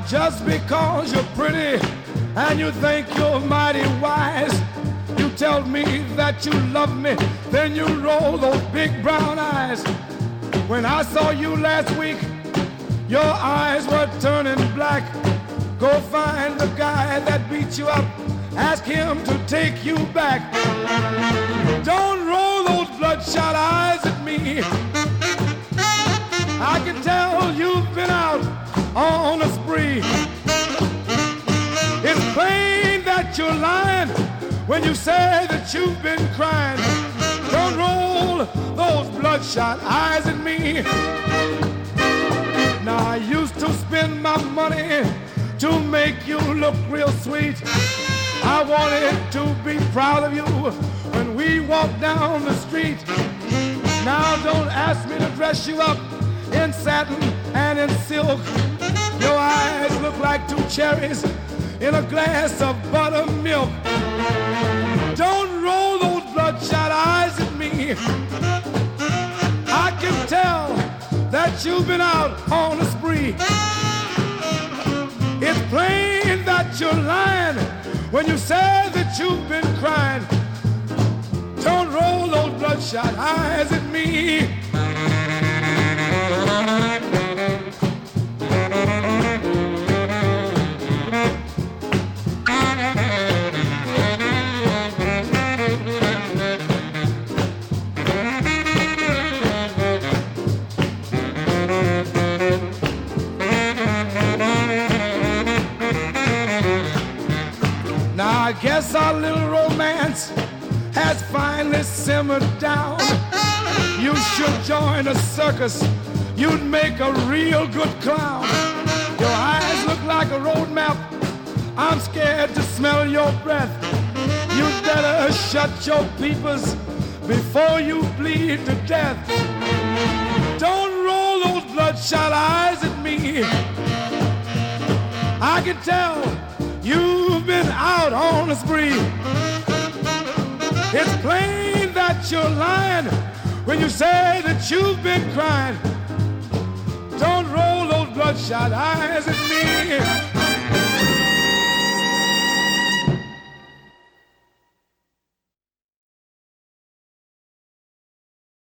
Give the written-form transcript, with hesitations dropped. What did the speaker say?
just because you're pretty and you think you're mighty wise, you tell me that you love me, then you roll those big brown eyes. When I saw you last week, your eyes were turning black. Go find the guy that beat you up, ask him to take you back. Don't roll those bloodshot eyes at me. I can tell you've been out on a spree. It's plain that you're lying when you say that you've been crying. Don't roll those bloodshot eyes at me. Now I used to spend my money to make you look real sweet. I wanted to be proud of you when we walk down the street. Now don't ask me to dress you up in satin and in silk. Your eyes look like two cherries in a glass of buttermilk. Don't roll those bloodshot eyes at me. I can tell that you've been out on a spree. It's plain that you're lying when you say that you've been crying. Don't roll those bloodshot eyes at me. Now I guess our little romance has finally simmered down. You should join a circus, you'd make a real good clown. Your eyes look like a road map, I'm scared to smell your breath. You'd better shut your peepers before you bleed to death. Don't roll those bloodshot eyes at me. I can tell you've been out on a spree. It's plain that you're lying when you say that you've been crying. Don't roll those bloodshot eyes at me.